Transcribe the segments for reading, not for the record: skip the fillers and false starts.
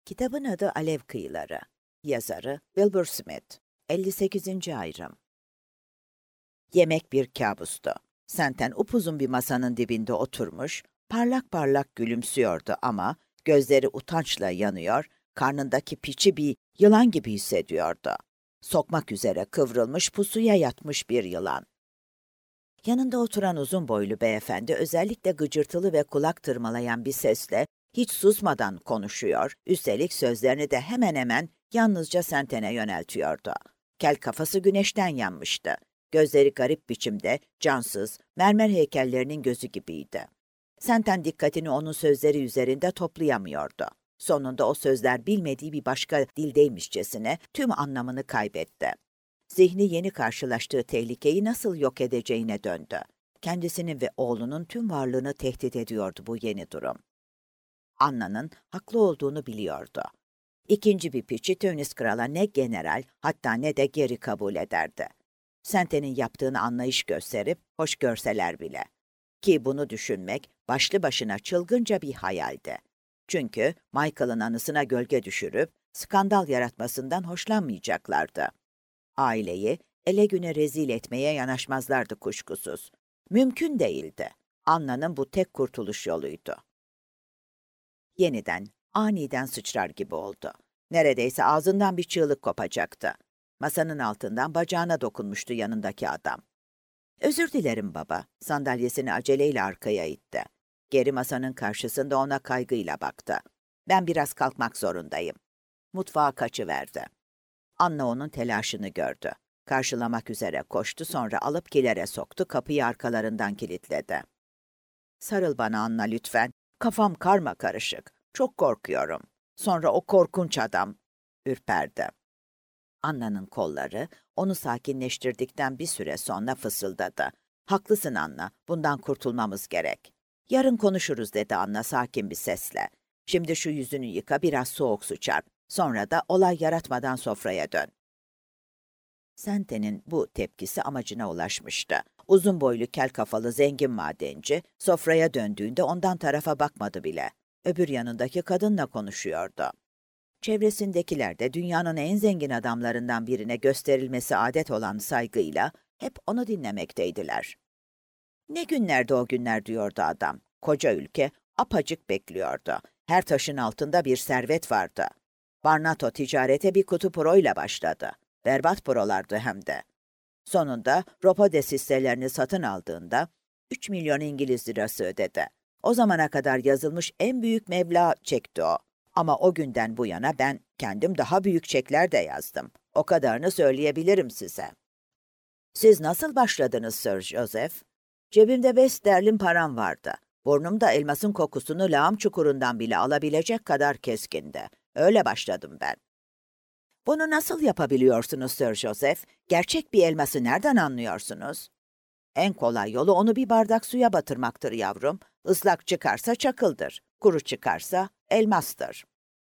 Kitabın adı Alev Kıyıları. Yazarı Wilbur Smith. 58. ayrım. Yemek bir kabustu. Senten upuzun bir masanın dibinde oturmuş, parlak parlak gülümsüyordu ama gözleri utançla yanıyor, karnındaki piçi bir yılan gibi hissediyordu. Sokmak üzere kıvrılmış pusuya yatmış bir yılan. Yanında oturan uzun boylu beyefendi özellikle gıcırtılı ve kulak tırmalayan bir sesle hiç susmadan konuşuyor, üstelik sözlerini de hemen hemen yalnızca Senten'e yöneltiyordu. Kel kafası güneşten yanmıştı. Gözleri garip biçimde, cansız, mermer heykellerinin gözü gibiydi. Senten dikkatini onun sözleri üzerinde toplayamıyordu. Sonunda o sözler bilmediği bir başka dildeymişçesine tüm anlamını kaybetti. Zihni yeni karşılaştığı tehlikeyi nasıl yok edeceğine döndü. Kendisinin ve oğlunun tüm varlığını tehdit ediyordu bu yeni durum. Anna'nın haklı olduğunu biliyordu. İkinci bir piçi Tönnies Kral'a ne general hatta ne de geri kabul ederdi. Senten'in yaptığını anlayış gösterip hoş görseler bile. Ki bunu düşünmek başlı başına çılgınca bir hayaldi. Çünkü Michael'ın anısına gölge düşürüp skandal yaratmasından hoşlanmayacaklardı. Aileyi ele güne rezil etmeye yanaşmazlardı kuşkusuz. Mümkün değildi. Anna'nın bu tek kurtuluş yoluydu. Yeniden, aniden sıçrar gibi oldu. Neredeyse ağzından bir çığlık kopacaktı. Masanın altından bacağına dokunmuştu yanındaki adam. "Özür dilerim baba." Sandalyesini aceleyle arkaya itti. Geri masanın karşısında ona kaygıyla baktı. "Ben biraz kalkmak zorundayım." Mutfağa kaçıverdi. Anna onun telaşını gördü. Karşılamak üzere koştu, sonra alıp kilere soktu, kapıyı arkalarından kilitledi. "Sarıl bana Anna lütfen. Kafam karmakarışık. Çok korkuyorum." Sonra o korkunç adam ürperdi. Anna'nın kolları onu sakinleştirdikten bir süre sonra fısıldadı. "Haklısın Anna, bundan kurtulmamız gerek." "Yarın konuşuruz," dedi Anna sakin bir sesle. "Şimdi şu yüzünü yıka, biraz soğuk su çarp. Sonra da olay yaratmadan sofraya dön." Senten'in bu tepkisi amacına ulaşmıştı. Uzun boylu kel kafalı zengin madenci sofraya döndüğünde ondan tarafa bakmadı bile. Öbür yanındaki kadınla konuşuyordu. Çevresindekiler de dünyanın en zengin adamlarından birine gösterilmesi adet olan saygıyla hep onu dinlemekteydiler. "Ne günlerdi o günler," diyordu adam. "Koca ülke apacık bekliyordu. Her taşın altında bir servet vardı. Barnato ticarete bir kutu puroyla başladı. Berbat purolardı hem de. Sonunda Ropodes hisselerini satın aldığında 3 milyon İngiliz lirası ödedi. O zamana kadar yazılmış en büyük meblağ çekti o. Ama o günden bu yana ben kendim daha büyük çekler de yazdım. O kadarını söyleyebilirim size." "Siz nasıl başladınız Sir Joseph?" "Cebimde 5 sterlin param vardı. Burnumda elmasın kokusunu lağım çukurundan bile alabilecek kadar keskindi. Öyle başladım ben." "Bunu nasıl yapabiliyorsunuz Sir Joseph? Gerçek bir elması nereden anlıyorsunuz?" "En kolay yolu onu bir bardak suya batırmaktır yavrum. Islak çıkarsa çakıldır, kuru çıkarsa elmastır."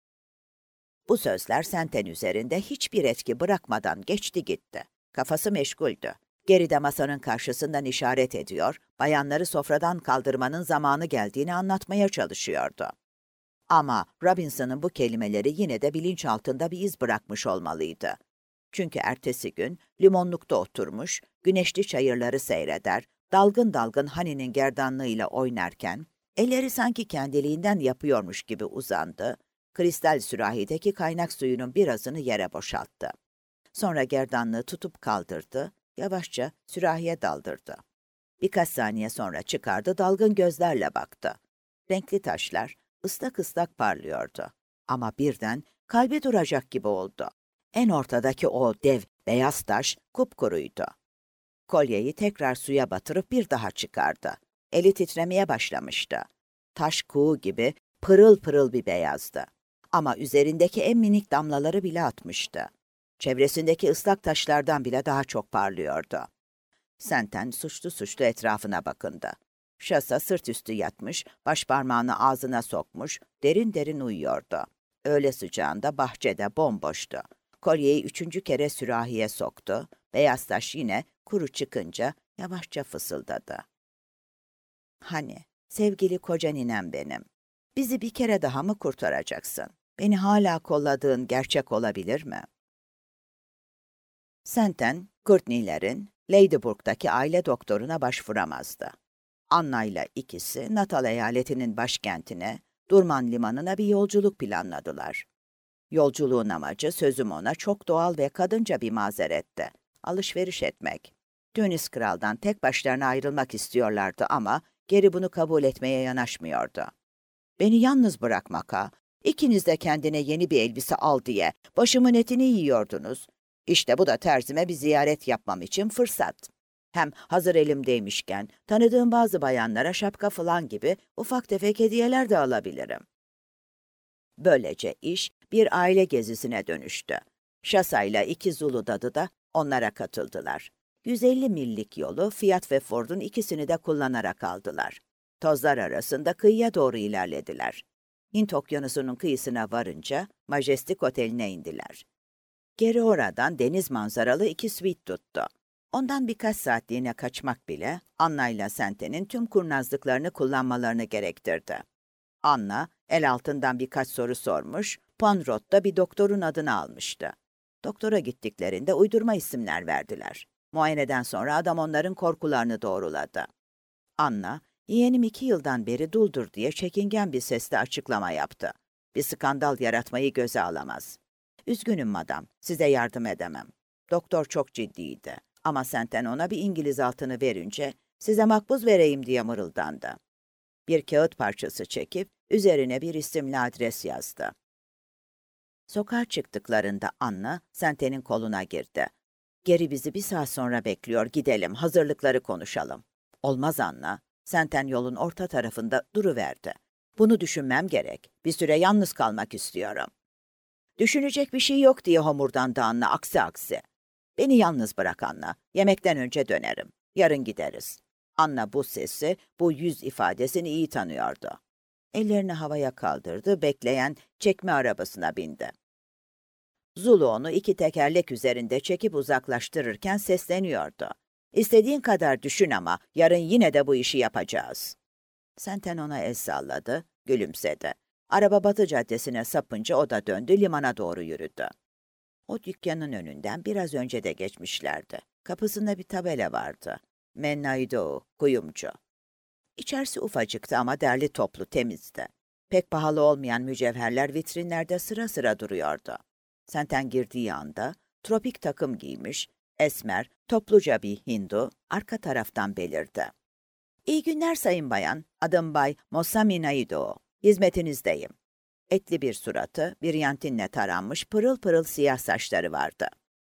Bu sözler Senten üzerinde hiçbir etki bırakmadan geçti gitti. Kafası meşguldü. Geride masanın karşısından işaret ediyor, bayanları sofradan kaldırmanın zamanı geldiğini anlatmaya çalışıyordu. Ama Robinson'ın bu kelimeleri yine de bilinçaltında bir iz bırakmış olmalıydı. Çünkü ertesi gün limonlukta oturmuş, güneşli çayırları seyreder, dalgın dalgın Hani'nin gerdanlığıyla oynarken, elleri sanki kendiliğinden yapıyormuş gibi uzandı, kristal sürahideki kaynak suyunun birazını yere boşalttı. Sonra gerdanlığı tutup kaldırdı, yavaşça sürahiye daldırdı. Birkaç saniye sonra çıkardı, dalgın gözlerle baktı. Renkli taşlar ıslak ıslak parlıyordu. Ama birden kalbi duracak gibi oldu. En ortadaki o dev beyaz taş kupkuruydu. Kolyeyi tekrar suya batırıp bir daha çıkardı. Eli titremeye başlamıştı. Taş kuğu gibi pırıl pırıl bir beyazdı. Ama üzerindeki en minik damlaları bile atmıştı. Çevresindeki ıslak taşlardan bile daha çok parlıyordu. Senten suçlu suçlu etrafına bakındı. Şasa sırt üstü yatmış, başparmağını ağzına sokmuş, derin derin uyuyordu. Öğle sıcağında bahçede bomboştu. Kolyeyi 3. kere sürahiye soktu. Beyaz taş yine kuru çıkınca yavaşça fısıldadı. "Hani, sevgili koca ninem benim, bizi bir kere daha mı kurtaracaksın? Beni hala kolladığın gerçek olabilir mi? Senten, Courtney'lerin Ladyburg'daki aile doktoruna başvuramazdı. Anna ile ikisi Natal eyaletinin başkentine, Durman Limanı'na bir yolculuk planladılar. Yolculuğun amacı sözüm ona çok doğal ve kadınca bir mazeretti. Alışveriş etmek. Tunis kraldan tek başlarına ayrılmak istiyorlardı ama geri bunu kabul etmeye yanaşmıyordu. Beni yalnız bırakmak ha, ikiniz de kendine yeni bir elbise al diye başımın etini yiyordunuz. İşte bu da terzime bir ziyaret yapmam için fırsat. Hem hazır elimdeymişken tanıdığım bazı bayanlara şapka falan gibi ufak tefek hediyeler de alabilirim. Böylece iş bir aile gezisine dönüştü. Şasayla iki Zulu dadı da onlara katıldılar. 150 millik yolu Fiat ve Ford'un ikisini de kullanarak aldılar. Tozlar arasında kıyıya doğru ilerlediler. Hint Okyanusu'nun kıyısına varınca Majestic Oteli'ne indiler. Geri oradan deniz manzaralı iki suite tuttu. Ondan birkaç saatliğine kaçmak bile Anna ile Senten'in tüm kurnazlıklarını kullanmalarını gerektirdi. Anna, el altından birkaç soru sormuş, Poirot'ta bir doktorun adını almıştı. Doktora gittiklerinde uydurma isimler verdiler. Muayeneden sonra adam onların korkularını doğruladı. Anna, yeğenim 2 yıldan beri duldur diye çekingen bir sesle açıklama yaptı. Bir skandal yaratmayı göze alamaz. Üzgünüm madam, size yardım edemem. Doktor çok ciddiydi ama Senten ona bir İngiliz altını verince size makbuz vereyim diye mırıldandı. Bir kağıt parçası çekip üzerine bir isimli adres yazdı. Sokağa çıktıklarında Anna, Senten'in koluna girdi. Geri bizi 1 saat sonra bekliyor, gidelim, hazırlıkları konuşalım. Olmaz Anna. Senten yolun orta tarafında duruverdi. Bunu düşünmem gerek. Bir süre yalnız kalmak istiyorum. Düşünecek bir şey yok diye homurdandı Anna, aksi. Beni yalnız bırak Anna. Yemekten önce dönerim. Yarın gideriz. Anna bu sesi, bu yüz ifadesini iyi tanıyordu. Ellerini havaya kaldırdı, bekleyen çekme arabasına bindi. Zulu onu 2 tekerlek üzerinde çekip uzaklaştırırken sesleniyordu. İstediğin kadar düşün ama yarın yine de bu işi yapacağız. Senten ona el salladı, gülümsedi. Araba Batı Caddesi'ne sapınca o da döndü, limana doğru yürüdü. O dükkanın önünden biraz önce de geçmişlerdi. Kapısında bir tabela vardı. Mennaido, kuyumcu. İçerisi ufacıktı ama derli toplu, temizdi. Pek pahalı olmayan mücevherler vitrinlerde sıra sıra duruyordu. Senten girdiği anda tropik takım giymiş, esmer, topluca bir Hindu arka taraftan belirdi. İyi günler sayın bayan, adım Bay Mosami Naido, hizmetinizdeyim. Etli bir suratı, biryantinle taranmış pırıl pırıl siyah saçları vardı.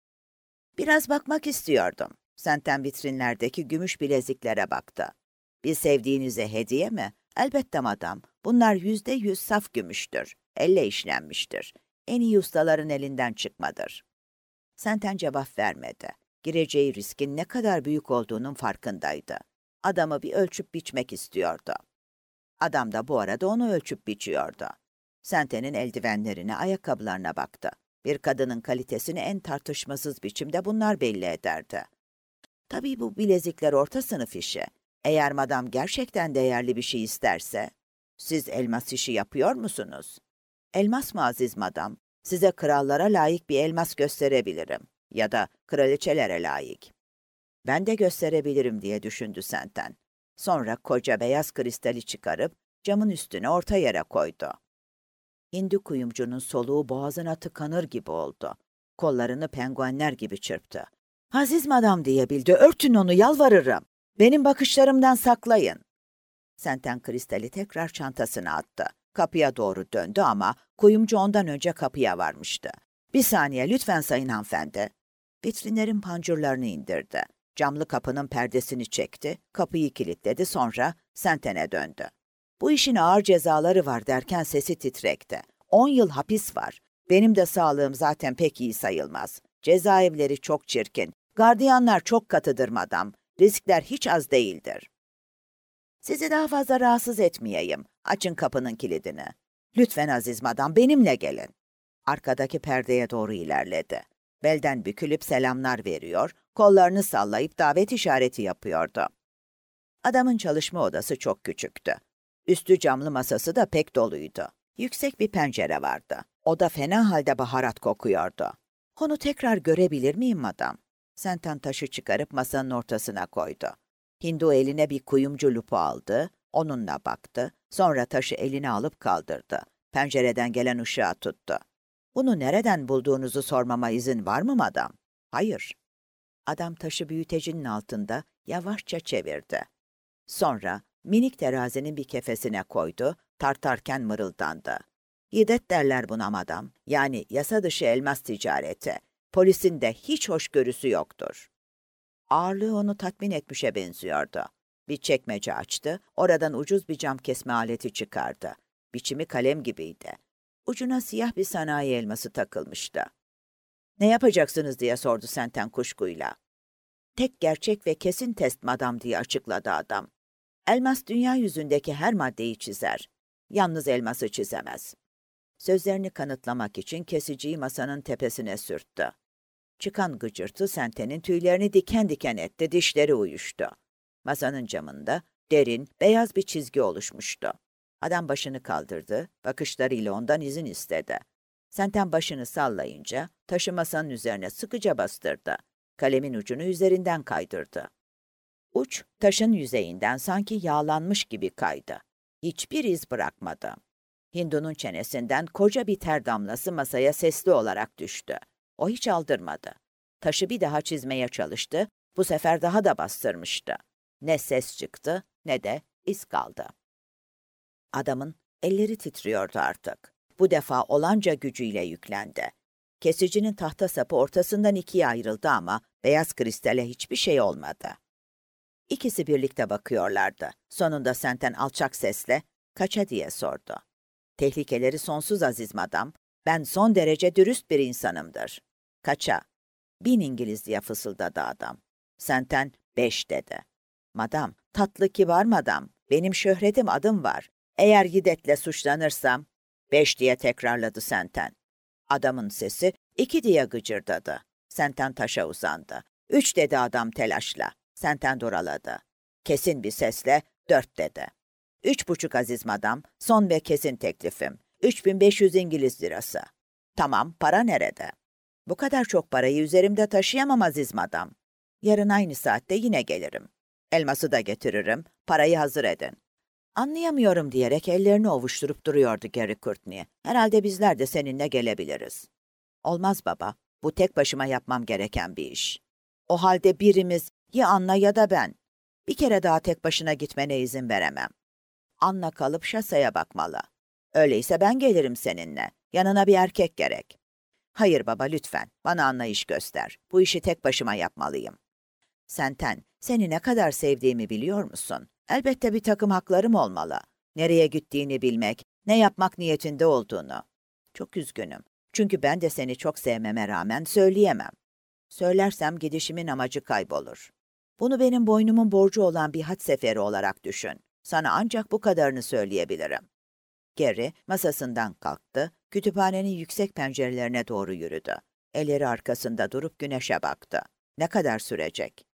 Biraz bakmak istiyordum. Senten vitrinlerdeki gümüş bileziklere baktı. Bir sevdiğinize hediye mi? Elbette madam, bunlar %100 saf gümüştür, elle işlenmiştir. En iyi ustaların elinden çıkmadır. Senten cevap vermedi. Gireceği riskin ne kadar büyük olduğunun farkındaydı. Adamı bir ölçüp biçmek istiyordu. Adam da bu arada onu ölçüp biçiyordu. Senten'in eldivenlerine, ayakkabılarına baktı. Bir kadının kalitesini en tartışmasız biçimde bunlar belli ederdi. Tabii bu bilezikler orta sınıf işi. Eğer madam gerçekten değerli bir şey isterse, siz elmas işi yapıyor musunuz? Elmas mı aziz madam? Size krallara layık bir elmas gösterebilirim. Ya da kraliçelere layık. Ben de gösterebilirim diye düşündü Senten. Sonra koca beyaz kristali çıkarıp camın üstüne orta yere koydu. Hindu kuyumcunun soluğu boğazına tıkanır gibi oldu. Kollarını penguenler gibi çırptı. Aziz madam diyebildi. Örtün onu, yalvarırım. Benim bakışlarımdan saklayın. Senten kristali tekrar çantasına attı. Kapıya doğru döndü ama kuyumcu ondan önce kapıya varmıştı. Bir saniye lütfen sayın hanımefendi. Vitrinlerin pancurlarını indirdi. Camlı kapının perdesini çekti, kapıyı kilitledi, sonra Senten'e döndü. Bu işin ağır cezaları var derken sesi titrekti. 10 yıl hapis var. Benim de sağlığım zaten pek iyi sayılmaz. Cezaevleri çok çirkin. Gardiyanlar çok katıdır madam. Riskler hiç az değildir. Sizi daha fazla rahatsız etmeyeyim. Açın kapının kilidini. Lütfen aziz madam, benimle gelin. Arkadaki perdeye doğru ilerledi. Belden bükülüp selamlar veriyor, kollarını sallayıp davet işareti yapıyordu. Adamın çalışma odası çok küçüktü. Üstü camlı masası da pek doluydu. Yüksek bir pencere vardı. Oda fena halde baharat kokuyordu. Onu tekrar görebilir miyim madam? Senten taşı çıkarıp masanın ortasına koydu. Hindu eline bir kuyumcu lupu aldı, onunla baktı, sonra taşı eline alıp kaldırdı. Pencereden gelen ışığa tuttu. Bunu nereden bulduğunuzu sormama izin var mı madam? Hayır. Adam taşı büyütecinin altında yavaşça çevirdi. Sonra minik terazinin bir kefesine koydu, tartarken mırıldandı. Yidet derler buna madam, yani yasa dışı elmas ticareti. Polisin de hiç hoşgörüsü yoktur. Ağırlığı onu tatmin etmişe benziyordu. Bir çekmece açtı, oradan ucuz bir cam kesme aleti çıkardı. Biçimi kalem gibiydi. Ucuna siyah bir sanayi elması takılmıştı. Ne yapacaksınız diye sordu Senten kuşkuyla. Tek gerçek ve kesin test madam diye açıkladı adam. Elmas dünya yüzündeki her maddeyi çizer. Yalnız elması çizemez. Sözlerini kanıtlamak için kesiciyi masanın tepesine sürttü. Çıkan gıcırtı Senten'in tüylerini diken diken etti, dişleri uyuştu. Masanın camında derin, beyaz bir çizgi oluşmuştu. Adam başını kaldırdı, bakışlarıyla ondan izin istedi. Senten başını sallayınca taşı masanın üzerine sıkıca bastırdı. Kalemin ucunu üzerinden kaydırdı. Uç, taşın yüzeyinden sanki yağlanmış gibi kaydı. Hiçbir iz bırakmadı. Hindu'nun çenesinden koca bir ter damlası masaya sesli olarak düştü. O hiç aldırmadı. Taşı bir daha çizmeye çalıştı, bu sefer daha da bastırmıştı. Ne ses çıktı, ne de iz kaldı. Adamın elleri titriyordu artık. Bu defa olanca gücüyle yüklendi. Kesicinin tahta sapı ortasından ikiye ayrıldı ama beyaz kristale hiçbir şey olmadı. İkisi birlikte bakıyorlardı. Sonunda Senten alçak sesle, "Kaça?" diye sordu. "Tehlikeleri sonsuz aziz madam. Ben son derece dürüst bir insanımdır." "Kaça?" "1000 İngiliz" diye fısıldadı adam. Senten 5 dedi. "Madam, tatlı kibar madam. Benim şöhretim, adım var. Eğer Yidet'le suçlanırsam..." 5 diye tekrarladı Senten. Adamın sesi 2 diye gıcırdadı. Senten taşa uzandı. 3 dedi adam telaşla. Senten duraladı. Kesin bir sesle 4 dedi. 3,5 aziz madam, son ve kesin teklifim. 3500 İngiliz lirası. Tamam, para nerede? Bu kadar çok parayı üzerimde taşıyamam aziz madam. Yarın aynı saatte yine gelirim. Elması da getiririm, parayı hazır edin. Anlayamıyorum diyerek ellerini ovuşturup duruyordu Gary Courtney. Herhalde bizler de seninle gelebiliriz. Olmaz baba, bu tek başıma yapmam gereken bir iş. O halde birimiz, ya Anna ya da ben. Bir kere daha tek başına gitmene izin veremem. Anna kalıp şasaya bakmalı. Öyleyse ben gelirim seninle. Yanına bir erkek gerek. Hayır baba lütfen, bana anlayış göster. Bu işi tek başıma yapmalıyım. Senten, seni ne kadar sevdiğimi biliyor musun? Elbette bir takım haklarım olmalı. Nereye gittiğini bilmek, ne yapmak niyetinde olduğunu. Çok üzgünüm. Çünkü ben de seni çok sevmeme rağmen söyleyemem. Söylersem gidişimin amacı kaybolur. Bunu benim boynumun borcu olan bir hac seferi olarak düşün. Sana ancak bu kadarını söyleyebilirim. Gary masasından kalktı, kütüphanenin yüksek pencerelerine doğru yürüdü. Elleri arkasında durup güneşe baktı. Ne kadar sürecek?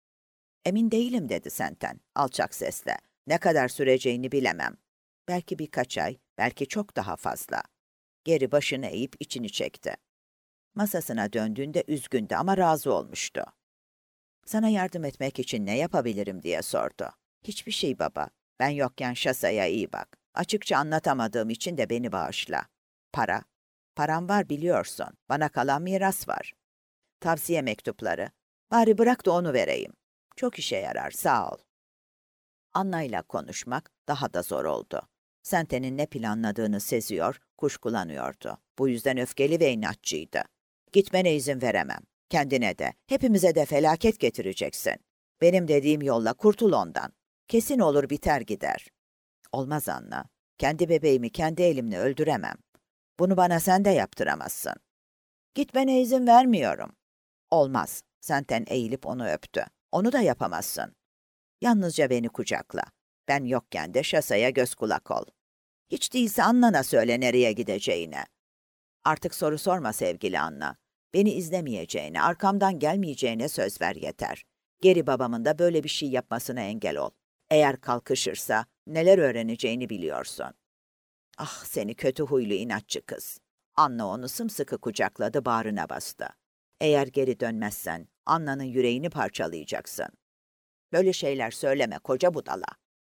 Emin değilim dedi Senten, alçak sesle. Ne kadar süreceğini bilemem. Belki birkaç ay, belki çok daha fazla. Geri başını eğip içini çekti. Masasına döndüğünde üzgündü ama razı olmuştu. Sana yardım etmek için ne yapabilirim diye sordu. Hiçbir şey baba. Ben yokken şasaya iyi bak. Açıkça anlatamadığım için de beni bağışla. Para. Param var biliyorsun. Bana kalan miras var. Tavsiye mektupları. Bari bırak da onu vereyim. Çok işe yarar, sağ ol. Anna'yla konuşmak daha da zor oldu. Senten'in ne planladığını seziyor, kuşkulanıyordu. Bu yüzden öfkeli ve inatçıydı. Gitmene izin veremem. Kendine de, hepimize de felaket getireceksin. Benim dediğim yolla kurtul ondan. Kesin olur biter gider. Olmaz Anna. Kendi bebeğimi kendi elimle öldüremem. Bunu bana sen de yaptıramazsın. Gitmene izin vermiyorum. Olmaz. Senten eğilip onu öptü. Onu da yapamazsın. Yalnızca beni kucakla. Ben yokken de şasaya göz kulak ol. Hiç değilse Anna'na söyle nereye gideceğini. Artık soru sorma sevgili Anna. Beni izlemeyeceğine, arkamdan gelmeyeceğine söz ver yeter. Geri babamın da böyle bir şey yapmasına engel ol. Eğer kalkışırsa neler öğreneceğini biliyorsun. Ah seni kötü huylu inatçı kız. Anna onu sımsıkı kucakladı, bağrına bastı. Eğer geri dönmezsen Anna'nın yüreğini parçalayacaksın. Böyle şeyler söyleme koca budala.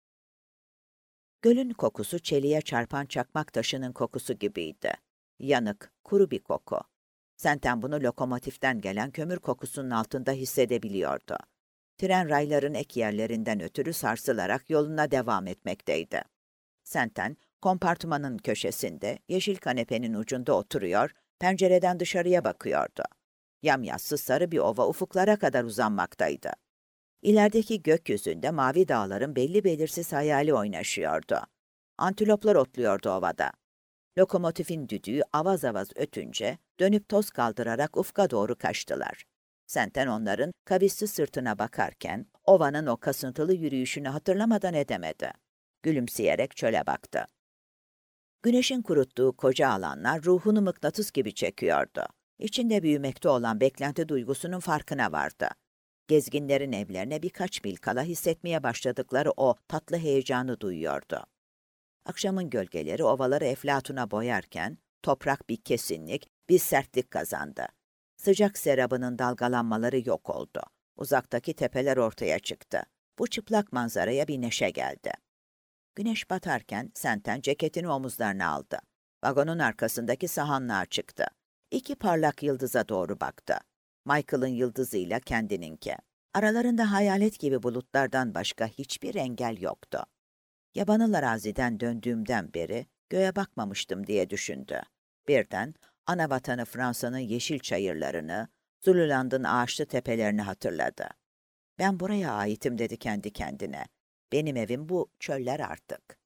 Gölün kokusu çeliğe çarpan çakmak taşının kokusu gibiydi. Yanık, kuru bir koku. Senten bunu lokomotiften gelen kömür kokusunun altında hissedebiliyordu. Tren rayların ek yerlerinden ötürü sarsılarak yoluna devam etmekteydi. Senten, kompartımanın köşesinde, yeşil kanepenin ucunda oturuyor, pencereden dışarıya bakıyordu. Yamyassı sarı bir ova ufuklara kadar uzanmaktaydı. İlerideki gökyüzünde mavi dağların belli belirsiz hayali oynaşıyordu. Antiloplar otluyordu ovada. Lokomotifin düdüğü avaz avaz ötünce dönüp toz kaldırarak ufka doğru kaçtılar. Senten onların kavisli sırtına bakarken ovanın o kasıntılı yürüyüşünü hatırlamadan edemedi. Gülümseyerek çöle baktı. Güneşin kuruttuğu koca alanlar ruhunu mıknatıs gibi çekiyordu. İçinde büyümekte olan beklenti duygusunun farkına vardı. Gezginlerin evlerine birkaç mil kala hissetmeye başladıkları o tatlı heyecanı duyuyordu. Akşamın gölgeleri ovaları eflatuna boyarken toprak bir kesinlik, bir sertlik kazandı. Sıcak serabının dalgalanmaları yok oldu. Uzaktaki tepeler ortaya çıktı. Bu çıplak manzaraya bir neşe geldi. Güneş batarken Senten ceketini omuzlarına aldı. Vagonun arkasındaki sahanlığa çıktı. İki parlak yıldıza doğru baktı. Michael'ın yıldızıyla kendininki. Aralarında hayalet gibi bulutlardan başka hiçbir engel yoktu. Yabanıl araziden döndüğümden beri göğe bakmamıştım diye düşündü. Birden ana vatanı Fransa'nın yeşil çayırlarını, Zululand'ın ağaçlı tepelerini hatırladı. Ben buraya aitim dedi kendi kendine. Benim evim bu çöller artık.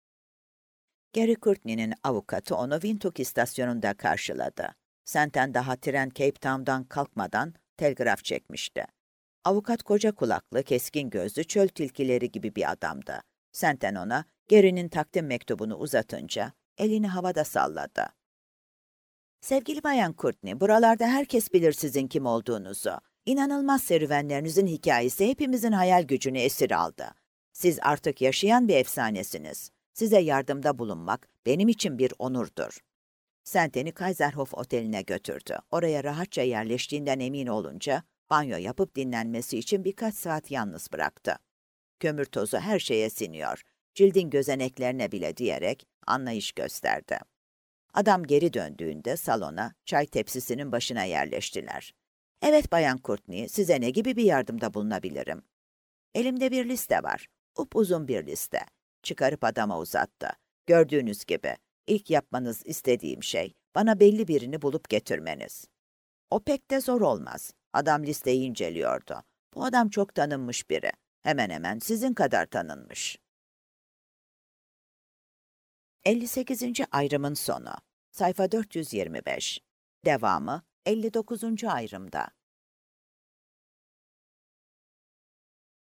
Gary Courtney'nin avukatı onu Windhoek istasyonunda karşıladı. Senten daha tren Cape Town'dan kalkmadan telgraf çekmişti. Avukat koca kulaklı, keskin gözlü, çöl tilkileri gibi bir adamdı. Senten ona Gary'nin takdim mektubunu uzatınca elini havada salladı. Sevgili Bayan Courtney, buralarda herkes bilir sizin kim olduğunuzu. İnanılmaz serüvenlerinizin hikayesi hepimizin hayal gücünü esir aldı. Siz artık yaşayan bir efsanesiniz. Size yardımda bulunmak benim için bir onurdur. Senten'i Kaiserhof Oteli'ne götürdü. Oraya rahatça yerleştiğinden emin olunca banyo yapıp dinlenmesi için birkaç saat yalnız bıraktı. Kömür tozu her şeye siniyor, cildin gözeneklerine bile diyerek anlayış gösterdi. Adam geri döndüğünde salona çay tepsisinin başına yerleştiler. Evet Bayan Courtney, size ne gibi bir yardımda bulunabilirim? Elimde bir liste var. Upuzun bir liste. Çıkarıp adama uzattı. Gördüğünüz gibi ilk yapmanız istediğim şey bana belli birini bulup getirmeniz. O pek de zor olmaz. Adam listeyi inceliyordu. Bu adam çok tanınmış biri. Hemen hemen sizin kadar tanınmış. 58. ayrımın sonu. Sayfa 425. Devamı 59. ayrımda.